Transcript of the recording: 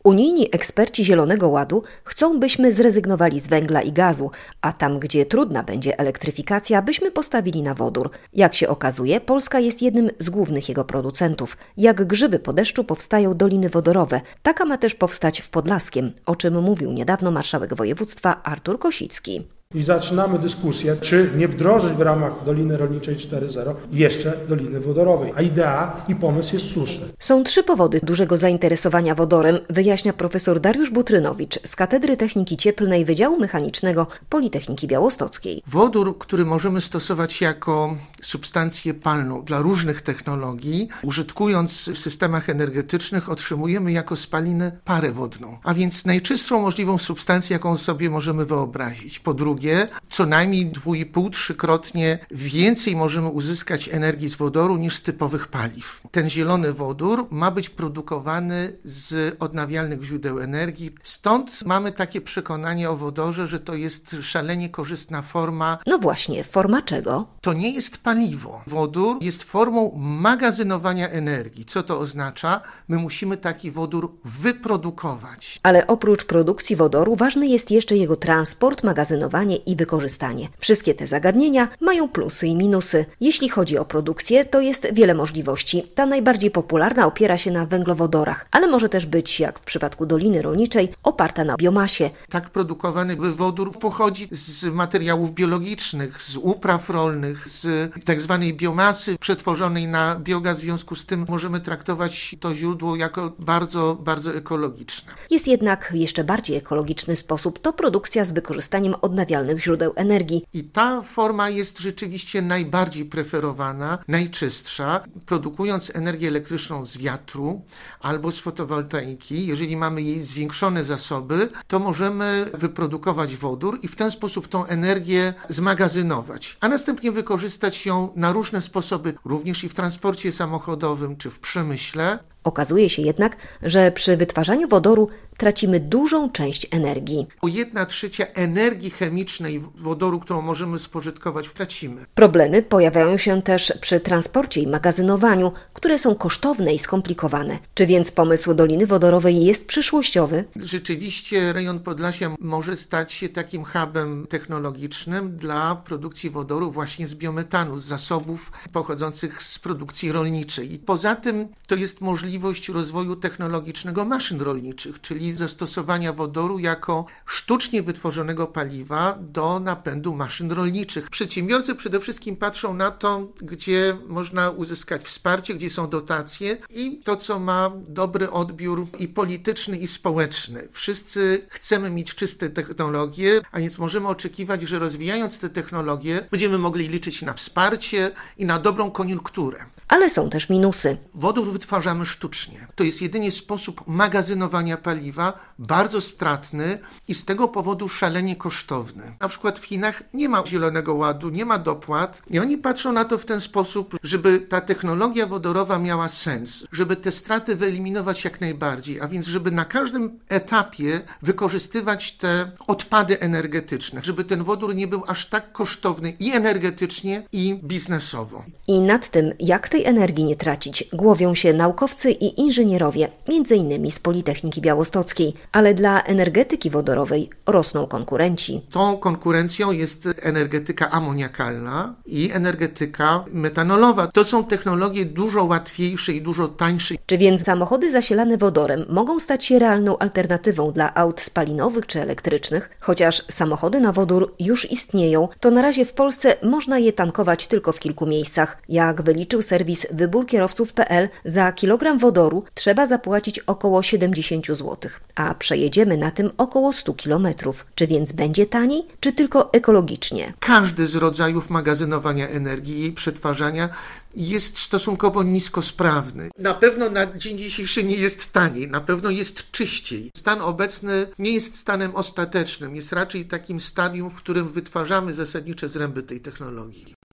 Unijni eksperci Zielonego Ładu chcą, byśmy zrezygnowali z węgla i gazu, a tam, gdzie trudna będzie elektryfikacja, byśmy postawili na wodór. Jak się okazuje, Polska jest jednym z głównych jego producentów. Jak grzyby po deszczu powstają doliny wodorowe. Taka ma też powstać w Podlaskiem, o czym mówił niedawno marszałek województwa Artur Kosicki. I zaczynamy dyskusję, czy nie wdrożyć w ramach Doliny Rolniczej 4.0 jeszcze Doliny Wodorowej. A idea i pomysł jest słuszny. Są 3 powody dużego zainteresowania wodorem, wyjaśnia profesor Dariusz Butrynowicz z Katedry Techniki Cieplnej Wydziału Mechanicznego Politechniki Białostockiej. Wodór, który możemy stosować jako substancję palną dla różnych technologii, użytkując w systemach energetycznych, otrzymujemy jako spalinę parę wodną. A więc najczystszą możliwą substancję, jaką sobie możemy wyobrazić. Po drugie, co najmniej 2,5-3-krotnie więcej możemy uzyskać energii z wodoru niż z typowych paliw. Ten zielony wodór ma być produkowany z odnawialnych źródeł energii. Stąd mamy takie przekonanie o wodorze, że to jest szalenie korzystna forma. No właśnie, forma czego? To nie jest paliwo. Wodór jest formą magazynowania energii. Co to oznacza? My musimy taki wodór wyprodukować. Ale oprócz produkcji wodoru ważny jest jeszcze jego transport, magazynowanie i wykorzystanie. Wszystkie te zagadnienia mają plusy i minusy. Jeśli chodzi o produkcję, to jest wiele możliwości. Ta najbardziej popularna opiera się na węglowodorach, ale może też być, jak w przypadku Doliny Rolniczej, oparta na biomasie. Tak produkowany wodór pochodzi z materiałów biologicznych, z upraw rolnych, z tak zwanej biomasy przetworzonej na biogaz. W związku z tym możemy traktować to źródło jako bardzo, bardzo ekologiczne. Jest jednak jeszcze bardziej ekologiczny sposób. To produkcja z wykorzystaniem odnawialnych źródeł energii. I ta forma jest rzeczywiście najbardziej preferowana, najczystsza. Produkując energię elektryczną z wiatru albo z fotowoltaiki, jeżeli mamy jej zwiększone zasoby, to możemy wyprodukować wodór i w ten sposób tą energię zmagazynować, a następnie wykorzystać ją na różne sposoby, również i w transporcie samochodowym czy w przemyśle. Okazuje się jednak, że przy wytwarzaniu wodoru tracimy dużą część energii. O 1/3 energii chemicznej wodoru, którą możemy spożytkować, tracimy. Problemy pojawiają się też przy transporcie i magazynowaniu, które są kosztowne i skomplikowane. Czy więc pomysł Doliny Wodorowej jest przyszłościowy? Rzeczywiście rejon Podlasia może stać się takim hubem technologicznym dla produkcji wodoru właśnie z biometanu, z zasobów pochodzących z produkcji rolniczej. I poza tym to jest możliwość rozwoju technologicznego maszyn rolniczych, czyli zastosowania wodoru jako sztucznie wytworzonego paliwa do napędu maszyn rolniczych. Przedsiębiorcy przede wszystkim patrzą na to, gdzie można uzyskać wsparcie, gdzie są dotacje i to, co ma dobry odbiór i polityczny, i społeczny. Wszyscy chcemy mieć czyste technologie, a więc możemy oczekiwać, że rozwijając te technologie będziemy mogli liczyć na wsparcie i na dobrą koniunkturę. Ale są też minusy. Wodór wytwarzamy sztucznie. To jest jedynie sposób magazynowania paliwa, bardzo stratny i z tego powodu szalenie kosztowny. Na przykład w Chinach nie ma Zielonego Ładu, nie ma dopłat i oni patrzą na to w ten sposób, żeby ta technologia wodorowa miała sens, żeby te straty wyeliminować jak najbardziej, a więc żeby na każdym etapie wykorzystywać te odpady energetyczne, żeby ten wodór nie był aż tak kosztowny i energetycznie, i biznesowo. I nad tym, jak tej energii nie tracić, głowią się naukowcy i inżynierowie, m.in. z Politechniki Białostockiej, ale dla energetyki wodorowej rosną konkurenci. Tą konkurencją jest energetyka amoniakalna i energetyka metanolowa. To są technologie dużo łatwiejsze i dużo tańsze. Czy więc samochody zasilane wodorem mogą stać się realną alternatywą dla aut spalinowych czy elektrycznych? Chociaż samochody na wodór już istnieją, to na razie w Polsce można je tankować tylko w kilku miejscach. Jak wyliczył serwis wyborkierowców.pl, za kilogram wodoru trzeba zapłacić około 70 zł, a przejedziemy na tym około 100 km. Czy więc będzie taniej, czy tylko ekologicznie? Każdy z rodzajów magazynowania energii i jej przetwarzania jest stosunkowo niskosprawny. Na pewno na dzień dzisiejszy nie jest taniej, na pewno jest czyściej. Stan obecny nie jest stanem ostatecznym, jest raczej takim stadium, w którym wytwarzamy zasadnicze zręby tej technologii.